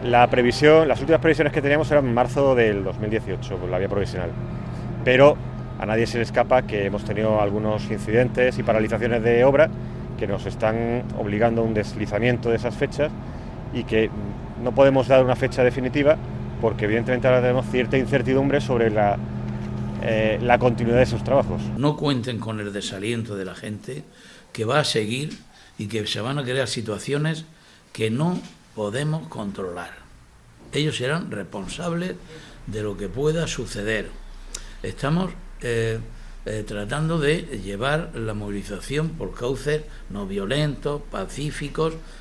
Las últimas previsiones que teníamos eran en marzo del 2018, por la vía provisional. Pero a nadie se le escapa que hemos tenido algunos incidentes y paralizaciones de obra que nos están obligando a un deslizamiento de esas fechas y que no podemos dar una fecha definitiva porque evidentemente ahora tenemos cierta incertidumbre sobre la continuidad de esos trabajos. No cuenten con el desaliento de la gente, que va a seguir y que se van a crear situaciones que no podemos controlar. Ellos serán responsables de lo que pueda suceder. Estamos tratando de llevar la movilización por cauces no violentos, pacíficos,